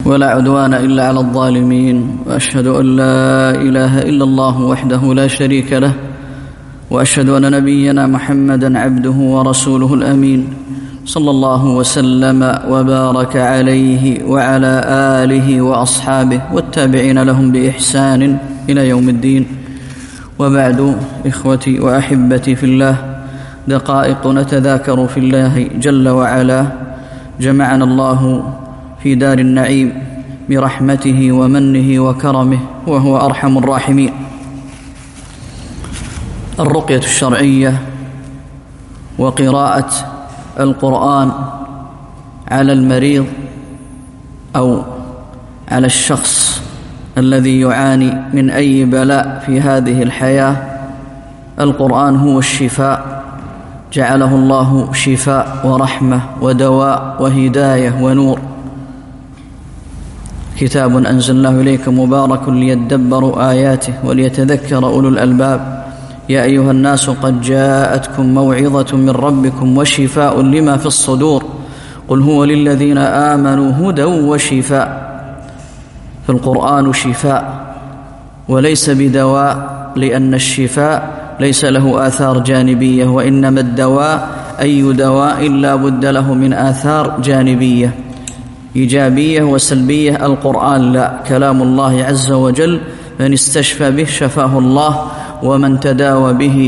ولا عدوان إلا على الظالمين، وأشهد أن لا إله إلا الله وحده لا شريك له، وأشهد أن نبينا محمدًا عبده ورسوله الأمين، صلى الله وسلم وبارك عليه وعلى آله وأصحابه والتابعين لهم بإحسان إلى يوم الدين. وبعد، إخوتي وأحبتي في الله، دقائق نتذاكر في الله جل وعلا. جمعنا الله في دار النعيم برحمته ومنه وكرمه، وهو أرحم الراحمين. الرقية الشرعية وقراءة القرآن على المريض أو على الشخص الذي يعاني من أي بلاء في هذه الحياة. القرآن هو الشفاء، جعله الله شفاء ورحمة ودواء وهداية ونور. كتاب أنزلناه إليك مبارك ليدبروا آياته وليتذكر أولو الألباب. يا أيها الناس قد جاءتكم موعظة من ربكم وشفاء لما في الصدور، قل هو للذين آمنوا هدى وشفاء. فالقرآن شفاء وليس بدواء، لأن الشفاء ليس له آثار جانبية، وإنما الدواء أي دواء لا بد له من آثار جانبية إيجابية وسلبية. القرآن لا، كلام الله عز وجل، من استشفى به شفاه الله، ومن تداوى به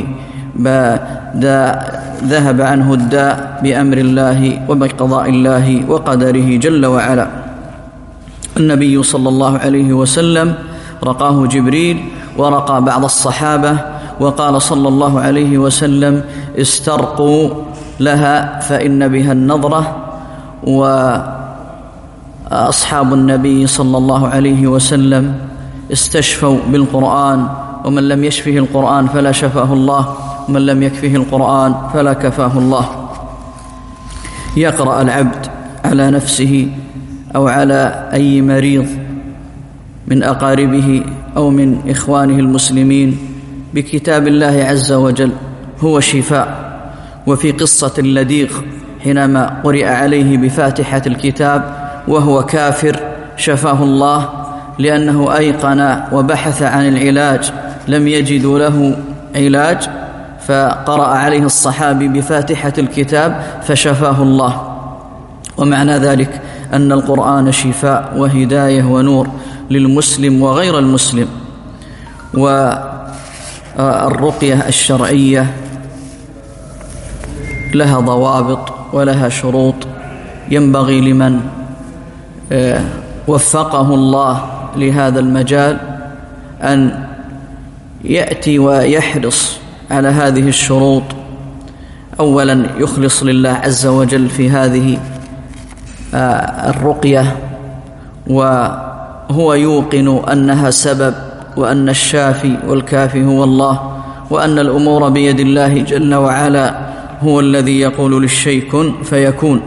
ذهب عنه الداء بأمر الله وبقضاء الله وقدره جل وعلا. النبي صلى الله عليه وسلم رقاه جبريل ورقى بعض الصحابة، وقال صلى الله عليه وسلم: استرقوا لها فإن بها النظرة. وأصحاب النبي صلى الله عليه وسلم استشفوا بالقرآن، ومن لم يشفه القرآن فلا شفاه الله، ومن لم يكفه القرآن فلا كفاه الله. يقرأ العبد على نفسه أو على أي مريض من أقاربه أو من إخوانه المسلمين بكتاب الله عز وجل، هو شفاء. وفي قصة اللديغ حينما قرئ عليه بفاتحة الكتاب وهو كافر، شفاه الله لأنه أيقن وبحث عن العلاج، لم يجدوا له علاج، فقرأ عليه الصحابي بفاتحة الكتاب فشفاه الله. ومعنى ذلك أن القرآن شفاء وهداية ونور للمسلم وغير المسلم. والرقية الشرعية لها ضوابط ولها شروط، ينبغي لمن وفقه الله لهذا المجال أن يأتي ويحرص على هذه الشروط. أولا، يخلص لله عز وجل في هذه الرقية، وهو يوقن أنها سبب، وأن الشافي والكافي هو الله، وأن الأمور بيد الله جل وعلا، هو الذي يقول للشيء كن فيكون.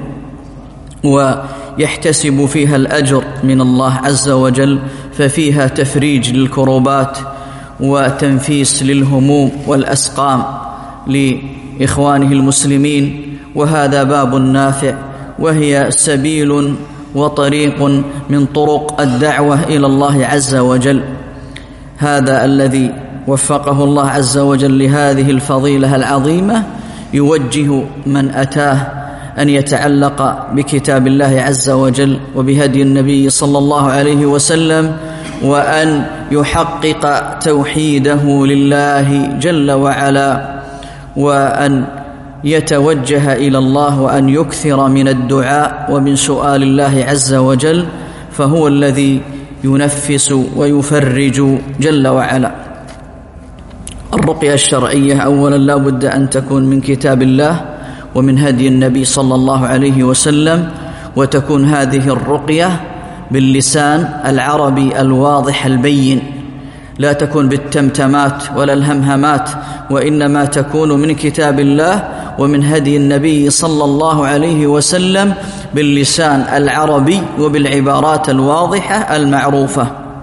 ويحتسب فيها الأجر من الله عز وجل، ففيها تفريج للكروبات وتنفيس للهموم والأسقام لإخوانه المسلمين، وهذا باب نافع، وهي سبيل وطريق من طرق الدعوة إلى الله عز وجل. هذا الذي وفقه الله عز وجل لهذه الفضيلة العظيمة يوجه من أتاه أن يتعلق بكتاب الله عز وجل وبهدي النبي صلى الله عليه وسلم، وأن يحقق توحيده لله جل وعلا، وأن يتوجه إلى الله، وأن يكثر من الدعاء ومن سؤال الله عز وجل، فهو الذي ينفس ويفرج جل وعلا. الرقية الشرعية أولا لا بد أن تكون من كتاب الله ومن هدي النبي صلى الله عليه وسلم، وتكون هذه الرقية باللسان العربي الواضح البين، لا تكون بالتمتمات ولا الهمهمات، وإنما تكون من كتاب الله ومن هدي النبي صلى الله عليه وسلم باللسان العربي وبالعبارات الواضحة المعروفة.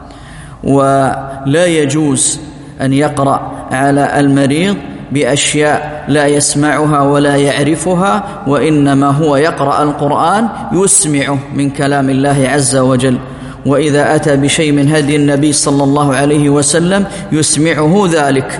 ولا يجوز أن يقرأ على المريض بأشياء لا يسمعها ولا يعرفها، وإنما هو يقرأ القرآن يسمعه من كلام الله عز وجل. وإذا أتى بشيء من هدي النبي صلى الله عليه وسلم يسمعه ذلك.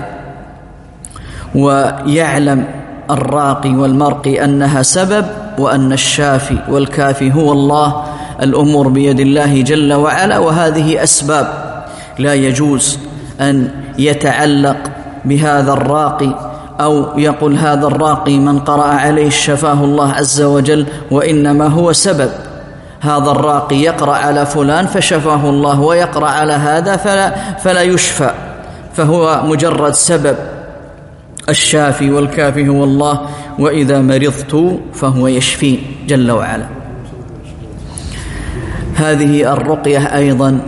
ويعلم الراقي والمرقي أنها سبب، وأن الشافي والكافي هو الله. الأمور بيد الله جل وعلا، وهذه أسباب. لا يجوز أن يتعلق بهذا الراقي أو يقول هذا الراقي من قرأ عليه شفاه الله عز وجل، وإنما هو سبب. هذا الراقي يقرأ على فلان فشفاه الله، ويقرأ على هذا فلا يشفى، فهو مجرد سبب. الشافي والكافي هو الله، وإذا مرضت فهو يشفين جل وعلا. هذه الرقية أيضا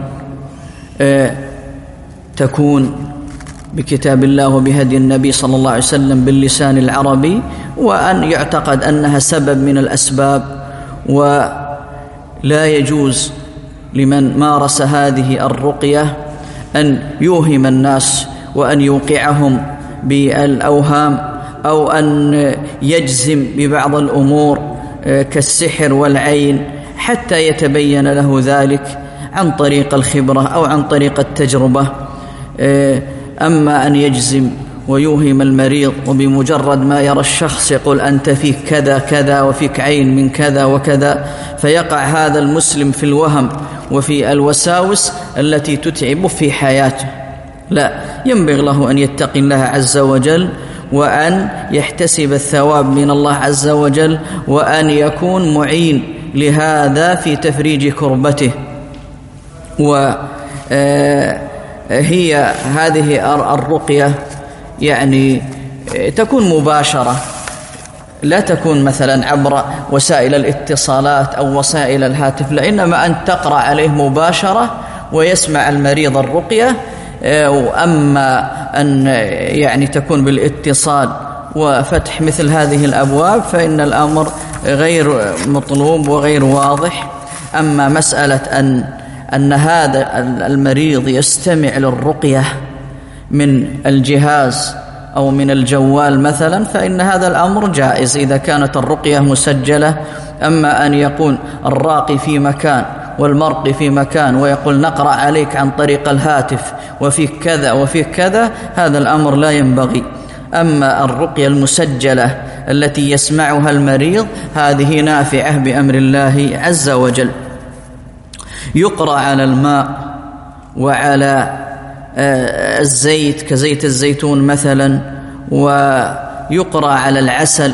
تكون بكتاب الله وبهدي النبي صلى الله عليه وسلم باللسان العربي، وأن يعتقد أنها سبب من الأسباب. ولا يجوز لمن مارس هذه الرقية أن يوهم الناس وأن يوقعهم بالأوهام، أو أن يجزم ببعض الأمور كالسحر والعين حتى يتبين له ذلك عن طريق الخبرة أو عن طريق التجربة. أما أن يجزم ويوهم المريض وبمجرد ما يرى الشخص يقول أنت فيك كذا كذا وفيك عين من كذا وكذا، فيقع هذا المسلم في الوهم وفي الوساوس التي تتعب في حياته. لا، ينبغي له أن يتقي الله عز وجل، وأن يحتسب الثواب من الله عز وجل، وأن يكون معين لهذا في تفريج كربته. هي هذه الرقية يعني تكون مباشرة، لا تكون مثلا عبر وسائل الاتصالات أو وسائل الهاتف، لإنما أن تقرأ عليه مباشرة ويسمع المريض الرقية. وأما أن يعني تكون بالاتصال وفتح مثل هذه الأبواب فإن الأمر غير مطلوب وغير واضح. أما مسألة أن هذا المريض يستمع للرقية من الجهاز أو من الجوال مثلا، فإن هذا الأمر جائز إذا كانت الرقية مسجلة. أما أن يكون الراقي في مكان والمرقي في مكان ويقول نقرأ عليك عن طريق الهاتف وفيك كذا وفيك كذا، هذا الأمر لا ينبغي. أما الرقية المسجلة التي يسمعها المريض هذه نافعة بأمر الله عز وجل. يقرأ على الماء وعلى الزيت كزيت الزيتون مثلا، ويقرأ على العسل.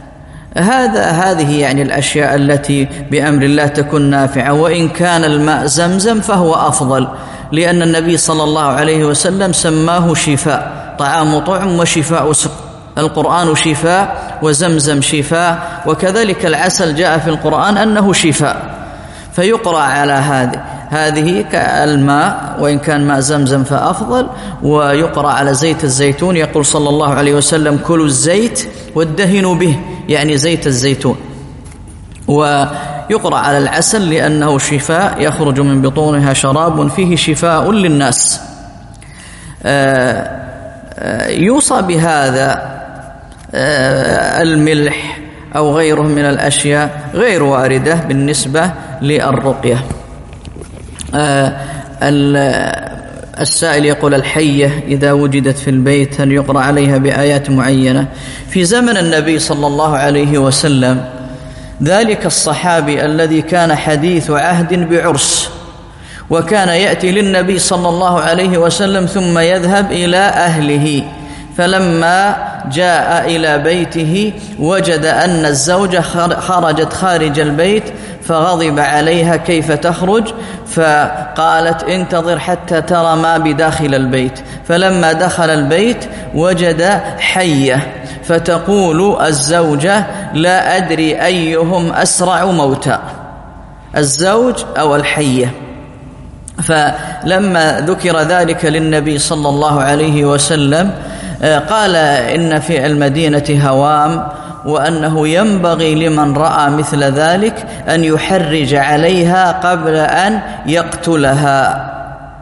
هذه يعني الأشياء التي بأمر الله تكون نافعة. وإن كان الماء زمزم فهو أفضل، لأن النبي صلى الله عليه وسلم سماه شفاء، طعام طعم وشفاء سقم. القرآن شفاء وزمزم شفاء، وكذلك العسل جاء في القرآن أنه شفاء. فيقرأ على هذه كالماء، وإن كان ماء زمزم فأفضل. ويقرأ على زيت الزيتون، يقول صلى الله عليه وسلم كلوا الزيت وادهنوا به، يعني زيت الزيتون. ويقرأ على العسل لأنه شفاء، يخرج من بطونها شراب فيه شفاء للناس. يوصى بهذا الملح أو غيره من الأشياء غير واردة بالنسبة للرقية. السائل يقول الحية إذا وجدت في البيت هل يقرأ عليها بآيات معينة؟ في زمن النبي صلى الله عليه وسلم ذلك الصحابي الذي كان حديث عهد بعرس، وكان يأتي للنبي صلى الله عليه وسلم ثم يذهب إلى أهله، فلما جاء إلى بيته وجد أن الزوجة خرجت خارج البيت، فغضب عليها كيف تخرج، فقالت انتظر حتى ترى ما بداخل البيت. فلما دخل البيت وجد حية، فتقول الزوجة لا أدري أيهم أسرع موتا، الزوج أو الحية. فلما ذكر ذلك للنبي صلى الله عليه وسلم قال إن في المدينة هوام، وأنه ينبغي لمن رأى مثل ذلك أن يحرج عليها قبل أن يقتلها.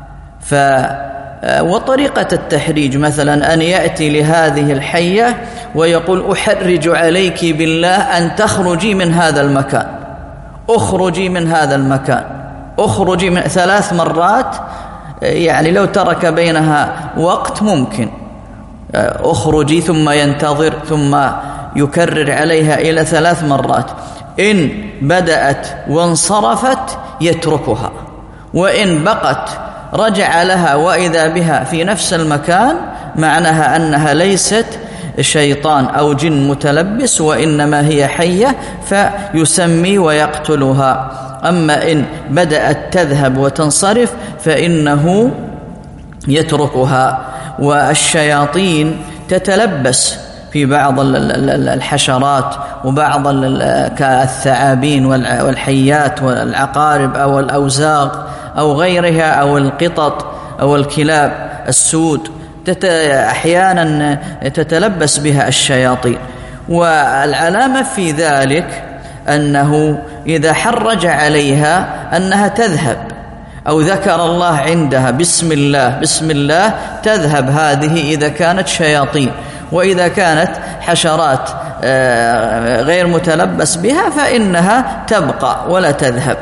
وطريقة التحريج مثلا أن يأتي لهذه الحية ويقول أحرج عليك بالله أن تخرجي من هذا المكان، أخرجي من هذا المكان، اخرجي من 3 مرات، يعني لو ترك بينها وقت ممكن اخرجي، ثم ينتظر، ثم يكرر عليها إلى 3 مرات. إن بدأت وانصرفت يتركها، وإن بقت رجع لها وإذا بها في نفس المكان، معناها أنها ليست شيطان أو جن متلبس، وإنما هي حية فيسمي ويقتلها. أما إن بدأت تذهب وتنصرف فإنه يتركها. والشياطين تتلبس في بعض الحشرات وبعض كالثعابين والحيات والعقارب أو الأوزاغ أو غيرها، أو القطط أو الكلاب السود، أحيانا تتلبس بها الشياطين. والعلامة في ذلك أنه إذا حرج عليها أنها تذهب، أو ذكر الله عندها بسم الله بسم الله تذهب هذه إذا كانت شياطين. وإذا كانت حشرات غير متلبس بها فإنها تبقى ولا تذهب.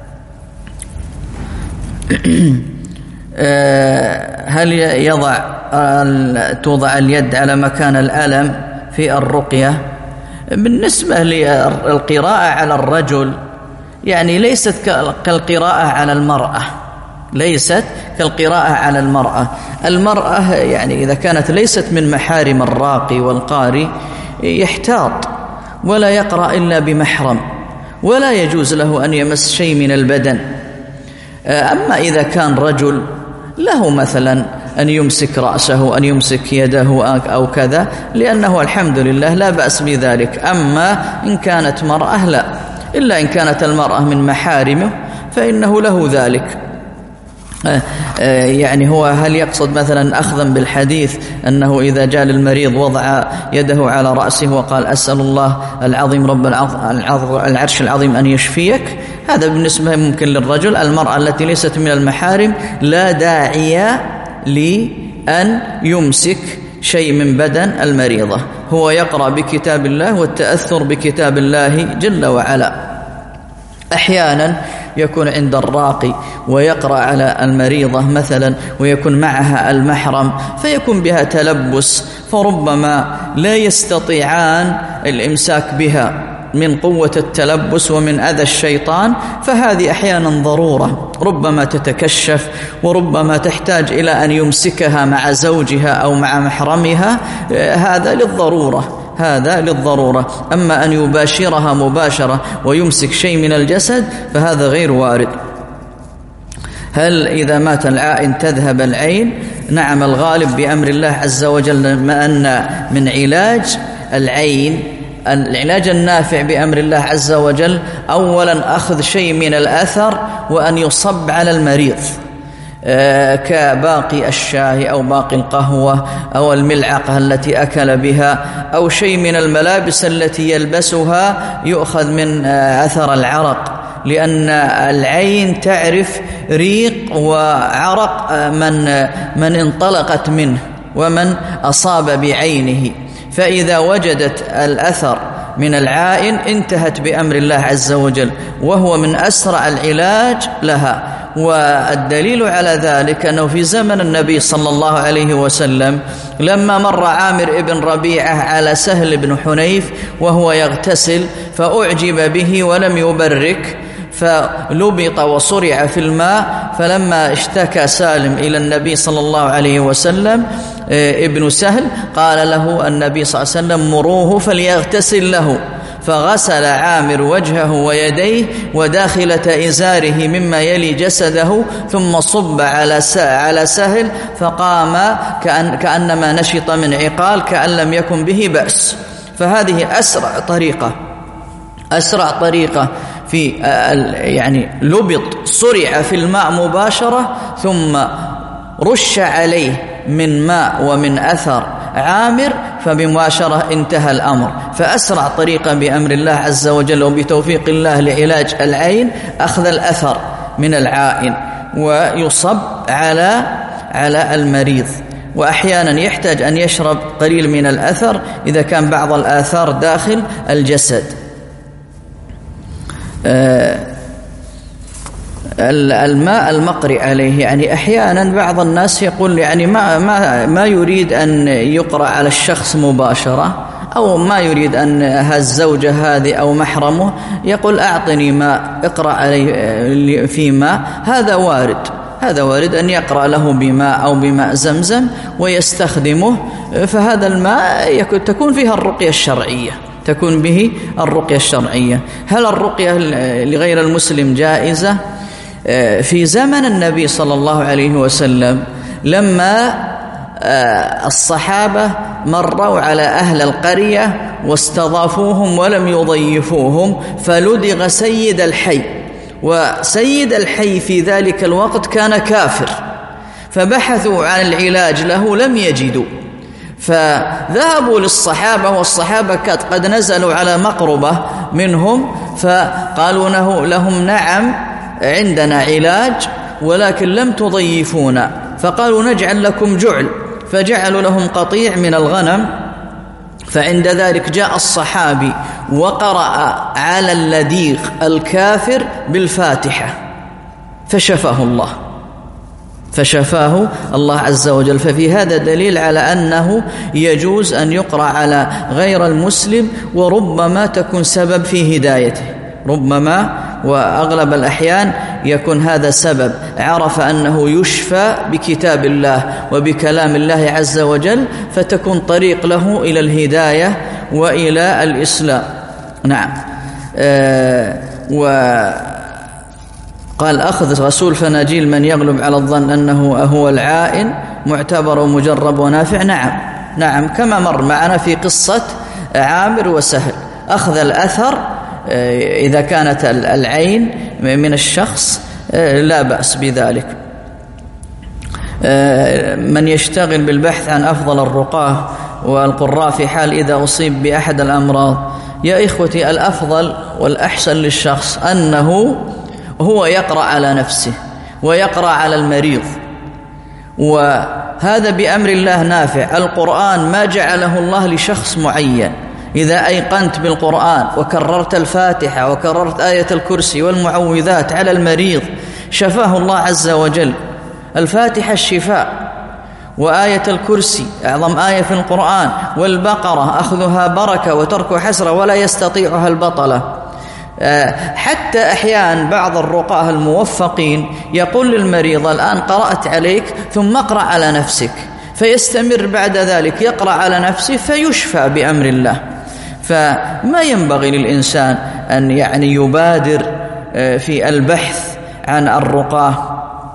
هل توضع اليد على مكان الألم في الرقية؟ بالنسبة للقراءة على الرجل يعني ليست كالقراءة على المرأة، ليست كالقراءة على المرأة. المرأة يعني إذا كانت ليست من محارم الراقي والقاري يحتاط ولا يقرأ إلا بمحرم، ولا يجوز له أن يمس شيء من البدن. أما إذا كان رجل له مثلا أن يمسك رأسه، أن يمسك يده أو كذا، لأنه الحمد لله لا بأس بذلك. أما إن كانت مرأة لا، إلا إن كانت المرأة من محارمه فإنه له ذلك. يعني هو هل يقصد مثلا أخذا بالحديث أنه إذا جاء للمريض وضع يده على رأسه وقال أسأل الله العظيم رب العرش العظيم أن يشفيك؟ هذا بالنسبة ممكن للرجل. المرأة التي ليست من المحارم لا داعي لأن يمسك شيء من بدن المريضة، هو يقرأ بكتاب الله والتأثر بكتاب الله جل وعلا. أحيانا يكون عند الراقي ويقرأ على المريضة مثلا ويكون معها المحرم فيكون بها تلبس، فربما لا يستطيعان الإمساك بها من قوة التلبس ومن أذى الشيطان، فهذه أحيانا ضرورة، ربما تتكشف وربما تحتاج إلى أن يمسكها مع زوجها أو مع محرمها، هذا للضرورة، هذا للضرورة. أما أن يباشرها مباشرة ويمسك شيء من الجسد فهذا غير وارد. هل إذا مات العائن تذهب العين؟ نعم، الغالب بأمر الله عز وجل ما أن من علاج العين العلاج النافع بأمر الله عز وجل أولا أخذ شيء من الأثر وأن يصب على المريض كباقي الشاي أو باقي القهوة أو الملعقة التي أكل بها أو شيء من الملابس التي يلبسها يؤخذ من أثر العرق، لأن العين تعرف ريق وعرق من انطلقت منه ومن أصاب بعينه، فإذا وجدت الأثر من العائن انتهت بأمر الله عز وجل، وهو من أسرع العلاج لها. والدليل على ذلك أنه في زمن النبي صلى الله عليه وسلم لما مر عامر بن ربيعة على سهل بن حنيف وهو يغتسل فأعجب به ولم يبرك، فلبط وصرع في الماء، فلما اشتكى سالم إلى النبي صلى الله عليه وسلم ابن سهل قال له النبي صلى الله عليه وسلم مروه فليغتسل له، فغسل عامر وجهه ويديه وداخلة إزاره مما يلي جسده ثم صب على سهل فقام كأنما نشط من عقال كأن لم يكن به بأس. فهذه أسرع طريقة في يعني لبط صرع في الماء مباشرة ثم رش عليه من ماء ومن أثر عامر فبمباشرة انتهى الأمر. فأسرع طريقة بأمر الله عز وجل وبتوفيق الله لعلاج العين أخذ الأثر من العائن ويصب على المريض، وأحيانا يحتاج أن يشرب قليل من الأثر إذا كان بعض الآثار داخل الجسد. الماء المقرئ عليه، يعني أحيانا بعض الناس يقول يعني ما يريد أن يقرأ على الشخص مباشرة، أو ما يريد أن الزوجة هذه أو محرمه يقول أعطني ماء، اقرأ علي في ماء. هذا وارد أن يقرأ له بماء أو بماء زمزم ويستخدمه، فهذا الماء تكون فيها الرقية الشرعية، تكون به الرقية الشرعية. هل الرقية لغير المسلم جائزة؟ في زمن النبي صلى الله عليه وسلم لما الصحابة مروا على أهل القرية واستضافوهم ولم يضيفوهم، فلدغ سيد الحي، وسيد الحي في ذلك الوقت كان كافر، فبحثوا عن العلاج له لم يجدوا، فذهبوا للصحابة، والصحابة قد نزلوا على مقربة منهم، فقالوا لهم نعم عندنا علاج ولكن لم تضيفونا، فقالوا نجعل لكم جعل، فجعلوا لهم قطيع من الغنم. فعند ذلك جاء الصحابي وقرأ على اللديغ الكافر بالفاتحة فشفاه الله عز وجل. ففي هذا دليل على أنه يجوز أن يقرأ على غير المسلم، وربما تكون سبب في هدايته، ربما وأغلب الأحيان يكون هذا سبب، عرف أنه يشفى بكتاب الله وبكلام الله عز وجل، فتكون طريق له إلى الهداية وإلى الإسلام. نعم. وقال أخذ رسول فناجيل من يغلب على الظن أنه هو العائن معتبر ومجرب ونافع. نعم كما مر معنا في قصة عامر وسهل، أخذ الأثر إذا كانت العين من الشخص لا بأس بذلك. من يشتغل بالبحث عن أفضل الرقاة والقراء في حال إذا أصيب بأحد الأمراض، يا إخوتي الأفضل والأحسن للشخص أنه هو يقرأ على نفسه ويقرأ على المريض، وهذا بأمر الله نافع. القرآن ما جعله الله لشخص معين، إذا أيقنت بالقرآن وكررت الفاتحة وكررت آية الكرسي والمعوذات على المريض شفاه الله عز وجل. الفاتحة الشفاء، وآية الكرسي أعظم آية في القرآن، والبقرة أخذها بركة وترك حسرة ولا يستطيعها البطلة. حتى أحيان بعض الرقاة الموفقين يقول للمريض الآن قرأت عليك ثم اقرأ على نفسك، فيستمر بعد ذلك يقرأ على نفسه فيشفى بأمر الله. فما ينبغي للإنسان أن يبادر في البحث عن الرقاة،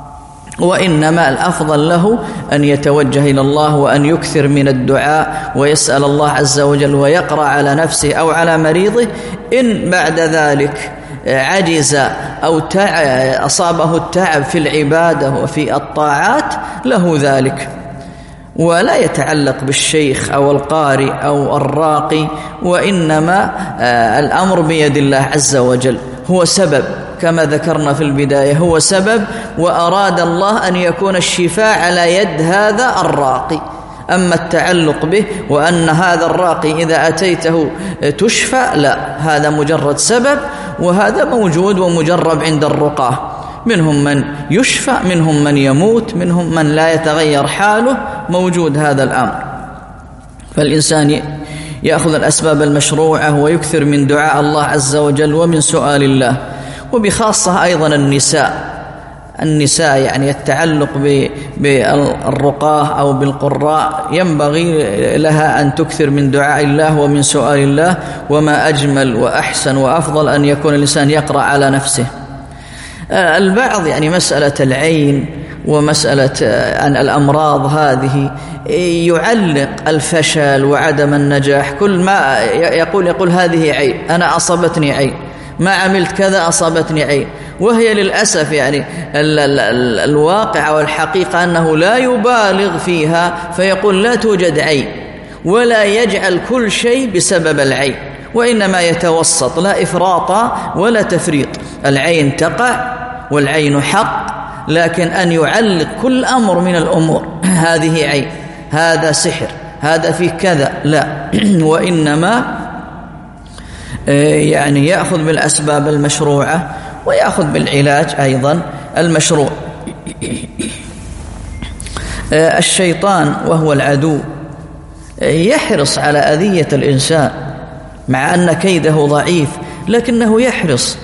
وإنما الأفضل له أن يتوجه إلى الله وأن يكثر من الدعاء ويسأل الله عز وجل ويقرأ على نفسه أو على مريضه. إن بعد ذلك عجز أو أصابه التعب في العبادة وفي الطاعات له ذلك، ولا يتعلق بالشيخ أو القارئ أو الراقي، وإنما الأمر بيد الله عز وجل. هو سبب كما ذكرنا في البداية، هو سبب، وأراد الله أن يكون الشفاء على يد هذا الراقي. أما التعلق به وأن هذا الراقي إذا أتيته تشفى، لا، هذا مجرد سبب، وهذا موجود ومجرب عند الرقاة. منهم من يشفى، منهم من يموت، منهم من لا يتغير حاله، موجود هذا الأمر. فالإنسان يأخذ الأسباب المشروعة ويكثر من دعاء الله عز وجل ومن سؤال الله، وبخاصة أيضا النساء يعني التعلق بالرقاة أو بالقراء ينبغي لها أن تكثر من دعاء الله ومن سؤال الله. وما أجمل وأحسن وأفضل أن يكون الإنسان يقرأ على نفسه. البعض مسألة العين ومسألة أن الأمراض هذه يعلق الفشل وعدم النجاح، كل ما يقول هذه عين، أنا أصابتني عين، ما عملت كذا أصابتني عين. وهي للأسف الواقع والحقيقة أنه لا يبالغ فيها، فيقول لا توجد عين، ولا يجعل كل شيء بسبب العين، وإنما يتوسط، لا إفراط ولا تفريط. العين تقع والعين حق، لكن أن يعلق كل أمر من الأمور هذه عين، هذا سحر، هذا فيه كذا، لا، وإنما يأخذ بالأسباب المشروعة ويأخذ بالعلاج أيضا المشروع. الشيطان وهو العدو يحرص على أذية الإنسان مع أن كيده ضعيف، لكنه يحرص،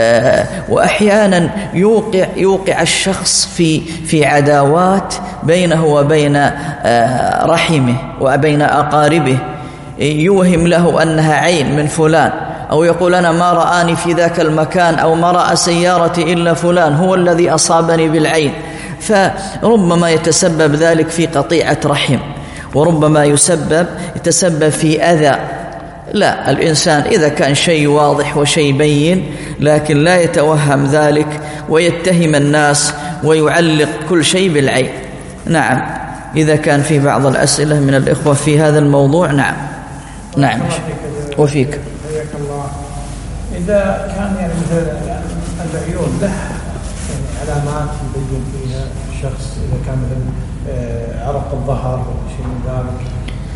وأحيانا يوقع الشخص في عداوات بينه وبين رحمه وبين أقاربه، يوهم له أنها عين من فلان، أو يقول أنا ما رآني في ذاك المكان، أو ما رأى سيارتي إلا فلان هو الذي أصابني بالعين. فربما يتسبب ذلك في قطيعة رحم، وربما يتسبب في أذى. لا، الإنسان إذا كان شيء واضح وشيء بين، لكن لا يتوهم ذلك ويتهم الناس ويعلق كل شيء بالعين. نعم، إذا كان في بعض الأسئلة من الإخوة في هذا الموضوع. نعم. نعم. وفيك. حياك الله. إذا كان يعني مثل العيون له علامات يبين فيها الشخص، إذا كان مثل عرق الظهر أو شيء من ذلك،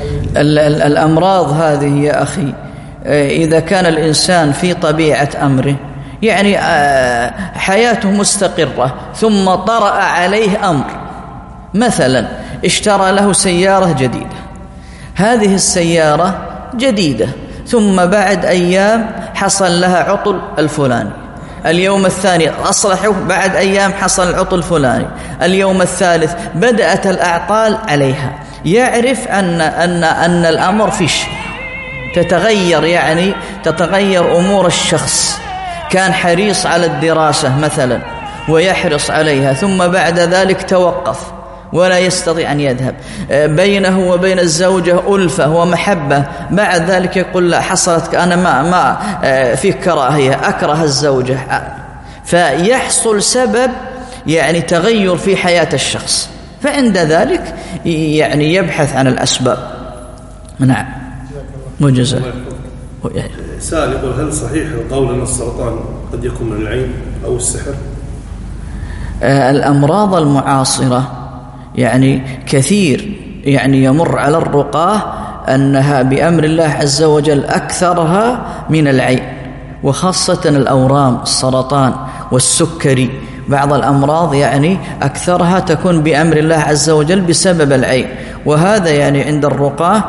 الأمراض هذه يا أخي إذا كان الإنسان في طبيعة أمره، يعني حياته مستقرة، ثم طرأ عليه أمر، مثلا اشترى له سيارة جديدة، هذه السيارة جديدة، ثم بعد أيام حصل لها عطل الفلاني، اليوم الثاني أصلحه، بعد أيام حصل العطل الفلاني، اليوم الثالث بدأت الأعطال عليها، يعرف أن الأمر فيش تتغير، يعني تتغير أمور الشخص. كان حريص على الدراسة مثلا ويحرص عليها، ثم بعد ذلك توقف ولا يستطيع أن يذهب، بينه وبين الزوجة ألفة ومحبة، بعد ذلك يقول لا، حصلت أنا ما في كراهية، أكره الزوجة، فيحصل سبب يعني تغير في حياة الشخص، فعند ذلك يعني يبحث عن الأسباب. نعم. مجزء. سائل يقول هل صحيح القول أن السرطان قد يكون من العين أو السحر؟ الأمراض المعاصرة يعني كثير يعني يمر على الرقاة أنها بأمر الله عز وجل أكثرها من العين، وخاصة الأورام، السرطان والسكري، بعض الأمراض يعني أكثرها تكون بأمر الله عز وجل بسبب العين، وهذا يعني عند الرقاة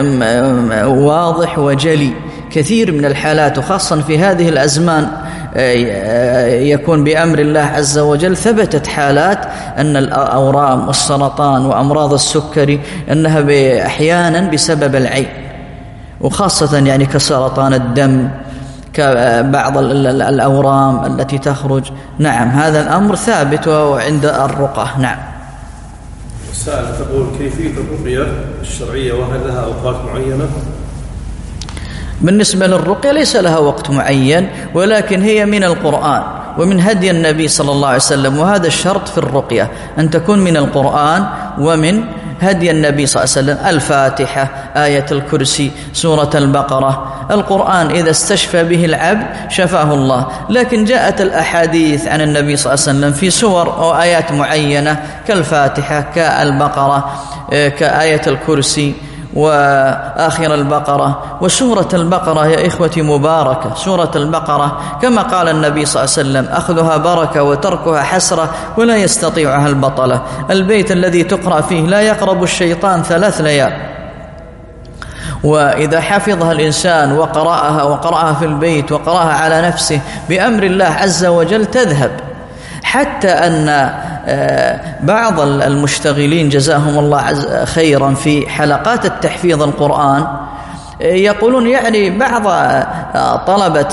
واضح وجلي. كثير من الحالات وخاصة في هذه الأزمان يكون بأمر الله عز وجل. ثبتت حالات أن الأورام والسرطان وأمراض السكري أنها أحيانا بسبب العين، وخاصة يعني كسرطان الدم، كبعض الأورام التي تخرج. نعم، هذا الأمر ثابت عند الرقى. نعم. السائل تقول كيفية الرقية الشرعية وهل لها أوقات معينة؟ بالنسبة للرقية ليس لها وقت معين، ولكن هي من القرآن ومن هدي النبي صلى الله عليه وسلم، وهذا الشرط في الرقية أن تكون من القرآن ومن هدي النبي صلى الله عليه وسلم. الفاتحة، آية الكرسي، سورة البقرة. القرآن إذا استشفى به العبد شفاه الله، لكن جاءت الأحاديث عن النبي صلى الله عليه وسلم في سور أو آيات معينة كالفاتحة، كالبقرة، كآية الكرسي، وآخر البقرة. وسورة البقرة يا إخوتي مباركة، سورة البقرة كما قال النبي صلى الله عليه وسلم أخذها بركة وتركها حسرة ولا يستطيعها البطلة. البيت الذي تقرأ فيه لا يقرب الشيطان 3 ليال، وإذا حفظها الإنسان وقرأها في البيت وقرأها على نفسه بأمر الله عز وجل تذهب. حتى أن بعض المشتغلين جزاهم الله خيرا في حلقات التحفيظ القرآن يقولون يعني بعض طلبة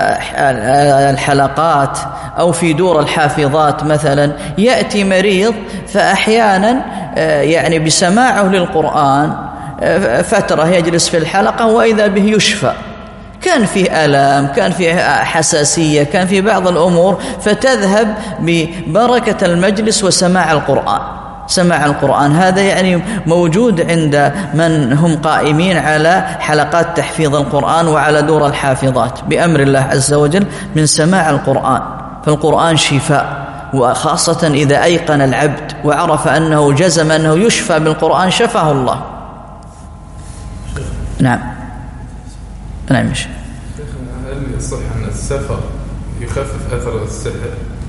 الحلقات أو في دور الحافظات مثلا يأتي مريض، فأحيانا يعني بسماعه للقرآن فترة يجلس في الحلقة وإذا به يشفى، كان فيه آلام، كان فيه حساسية، كان فيه بعض الأمور، فتذهب ببركة المجلس وسماع القرآن. سماع القرآن هذا يعني موجود عند من هم قائمين على حلقات تحفيظ القرآن وعلى دور الحافظات بأمر الله عز وجل من سماع القرآن. فالقرآن شفاء، وخاصة إذا أيقن العبد وعرف أنه جزم أنه يشفى بالقرآن شفاه الله. نعم. نعم. هل يصح أن السفر يخفف أثر السحر؟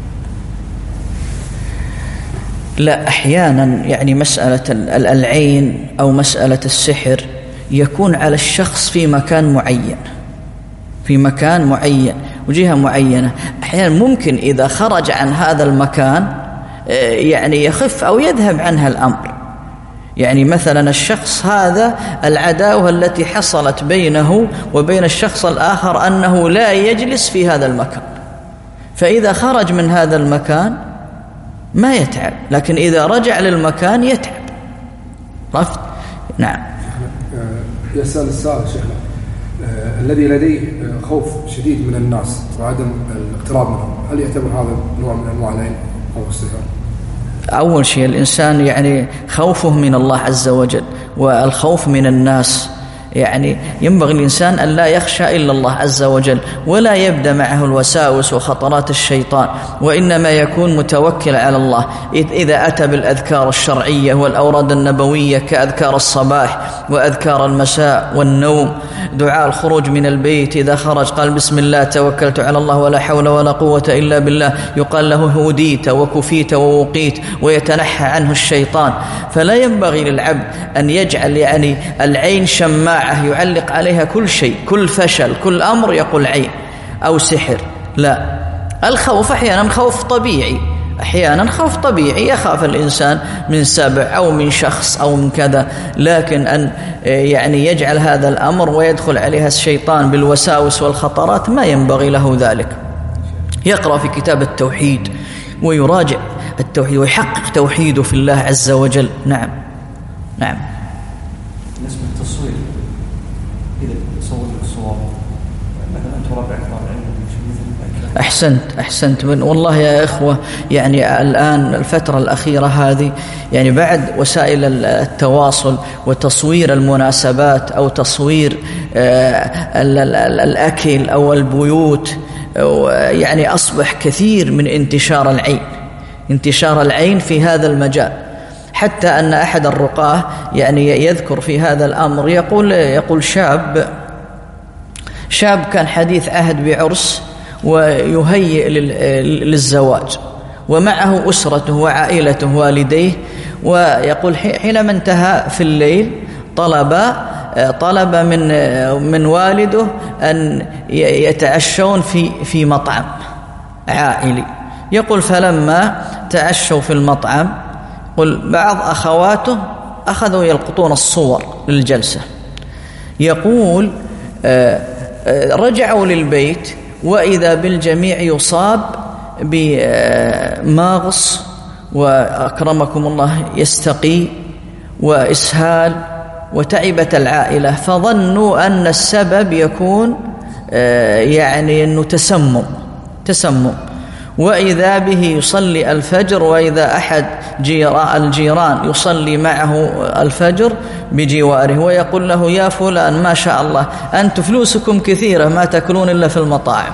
لا، أحيانا يعني مسألة العين أو مسألة السحر يكون على الشخص في مكان معين، في مكان معين وجهة معينة. أحيانا ممكن إذا خرج عن هذا المكان يعني يخف أو يذهب عنها الأمر. يعني مثلا الشخص هذا العداوة التي حصلت بينه وبين الشخص الآخر أنه لا يجلس في هذا المكان، فإذا خرج من هذا المكان ما يتعب، لكن إذا رجع للمكان يتعب. عرفت؟ نعم. يسأل السائل شيخنا الذي لديه خوف شديد من الناس وعدم الاقتراب منهم، هل يعتبر هذا نوع من أنواع العين أو السحر؟ أول شيء الإنسان يعني خوفه من الله عز وجل، والخوف من الناس يعني ينبغي الإنسان أن لا يخشى إلا الله عز وجل، ولا يبدأ معه الوساوس وخطرات الشيطان، وإنما يكون متوكل على الله. إذا أتى بالأذكار الشرعية والأوراد النبوية كأذكار الصباح وأذكار المساء والنوم، دعاء الخروج من البيت إذا خرج قال بسم الله توكلت على الله ولا حول ولا قوة إلا بالله، يقال له هديت وكفيت ووقيت ويتنحى عنه الشيطان. فلا ينبغي للعبد أن يجعل يعني العين شماعة يعلق عليها كل شيء، كل فشل، كل أمر يقول عين أو سحر. لا، الخوف أحيانا خوف طبيعي، أحيانا خوف طبيعي يخاف الإنسان من سبع أو من شخص أو من كذا، لكن أن يعني يجعل هذا الأمر ويدخل عليها الشيطان بالوساوس والخطرات ما ينبغي له ذلك. يقرأ في كتاب التوحيد ويراجع التوحيد ويحقق توحيده في الله عز وجل. نعم. نعم. بالنسبة للتصوير، إذا تصور لك صور مثلا أنت ربع أحسنت والله يا إخوة، يعني الآن الفترة الأخيرة هذه يعني بعد وسائل التواصل وتصوير المناسبات أو تصوير الأكل أو البيوت، يعني أصبح كثير من انتشار العين في هذا المجال، حتى أن أحد الرقاة يعني يذكر في هذا الأمر، يقول شاب كان حديث عهد بعرس ويهيئ للزواج ومعه أسرته وعائلته والديه، ويقول حينما انتهى في الليل طلب من والده أن يتعشون في مطعم عائلي. يقول فلما تعشوا في المطعم يقول بعض أخواته أخذوا يلقطون الصور للجلسة. يقول رجعوا للبيت وإذا بالجميع يصاب بماغص وأكرمكم الله يستقي وإسهال، وتعبت العائلة، فظنوا أن السبب يكون يعني أنه تسمم، وإذا به يصلي الفجر، وإذا أحد الجيران يصلي معه الفجر بجواره ويقول له يا فلان ما شاء الله أنت فلوسكم كثيرة ما تأكلون إلا في المطاعم،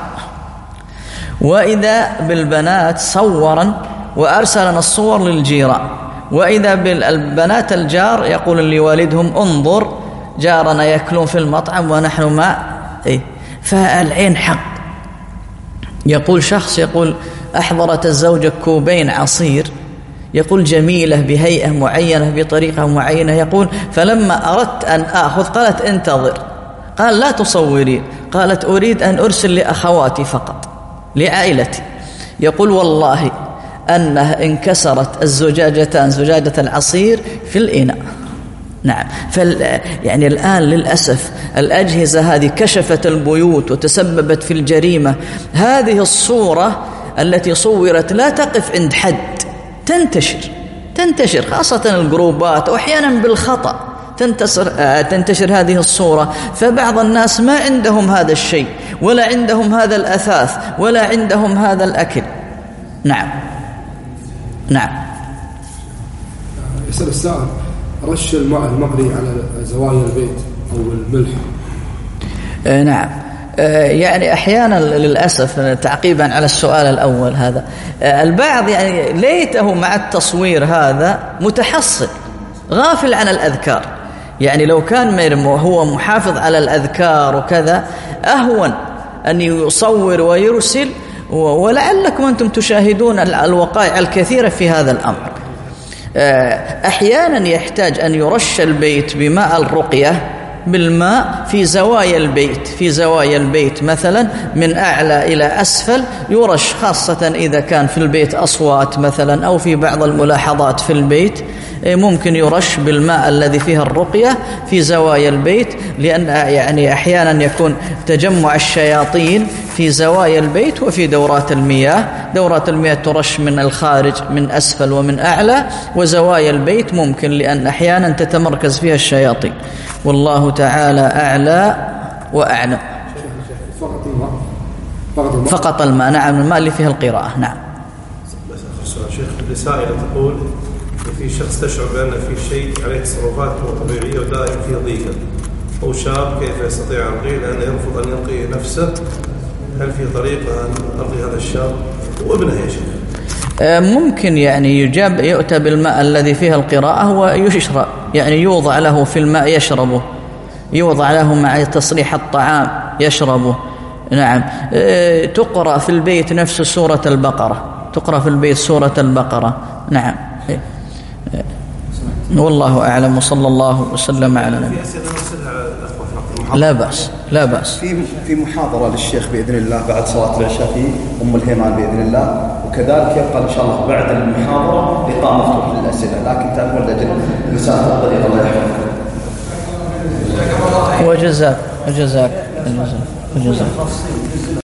وإذا بالبنات صورا وأرسلنا الصور للجيران، وإذا بالبنات الجار يقول لوالدهم انظر جارنا يأكلون في المطعم ونحن ما فالعين حق. يقول شخص أحضرت الزوجة كوبين عصير، يقول جميلة بهيئة معينة بطريقة معينة، يقول فلما أردت أن آخذ قالت انتظر، قال لا تصورين، قالت أريد أن أرسل لأخواتي فقط لعائلتي. يقول والله أنها انكسرت الزجاجتان زجاجة العصير في الإناء. نعم. يعني الآن للأسف الأجهزة هذه كشفت البيوت وتسببت في الجريمة. هذه الصورة التي صورت لا تقف عند حد، تنتشر خاصة الجروبات، وأحيانا بالخطأ تنتشر هذه الصورة، فبعض الناس ما عندهم هذا الشيء ولا عندهم هذا الأثاث ولا عندهم هذا الأكل. نعم. يسأل السائل رش الماء المغلي على زوايا البيت أو الملح. نعم. يعني أحيانا للأسف تعقيبا على السؤال الأول هذا، البعض يعني ليته مع التصوير هذا متحصل غافل عن الأذكار، يعني لو كان هو محافظ على الأذكار وكذا أهون أن يصور ويرسل ولعلكم أنتم تشاهدون الوقائع الكثيرة في هذا الأمر. أحيانا يحتاج أن يرش البيت بماء الرقية بالماء في زوايا البيت مثلا من أعلى إلى أسفل يرش، خاصة إذا كان في البيت أصوات مثلا أو في بعض الملاحظات في البيت ممكن يرش بالماء الذي فيه الرقية في زوايا البيت، لأن يعني أحيانا يكون تجمع الشياطين في زوايا البيت وفي دورات المياه. دورات المياه ترش من الخارج من أسفل ومن أعلى، وزوايا البيت ممكن لأن أحيانا تتمركز فيها الشياطين. والله تعالى أعلى وأعلم. فقط الماء. نعم، الماء اللي فيها القراءة. نعم. بس آخر سؤال شيخ، الرسالة تقول في شخص تشعر بأن في شيء عليه تصرفات مو طبيعية ودائم في ضيقة أو شاب، كيف يستطيع أن يلقي لأنه يرفض أن يلقي نفسه؟ هل في طريقة أن ألقي هذا الشاب وابنه يا شيخ؟ ممكن يعني يؤتى بالماء الذي فيه القراءة ويشرب، يعني يوضع له في الماء يشربه، يوضع له مع تصليح الطعام يشربه. نعم. تقرأ في البيت نفس سورة البقرة، تقرأ في البيت سورة البقرة. نعم. والله أعلم، وصلى الله وسلم على نبينا. لا بأس، لا بأس. في محاضرة للشيخ بإذن الله بعد صلاة العشاء في أم الهيمان بإذن الله، وكذلك يبقى إن شاء الله بعد المحاضرة لقاء مفتوح للأسئلة، لكن تأكل لأجل مسافة الطريق. الله يحفظك. وجزاك.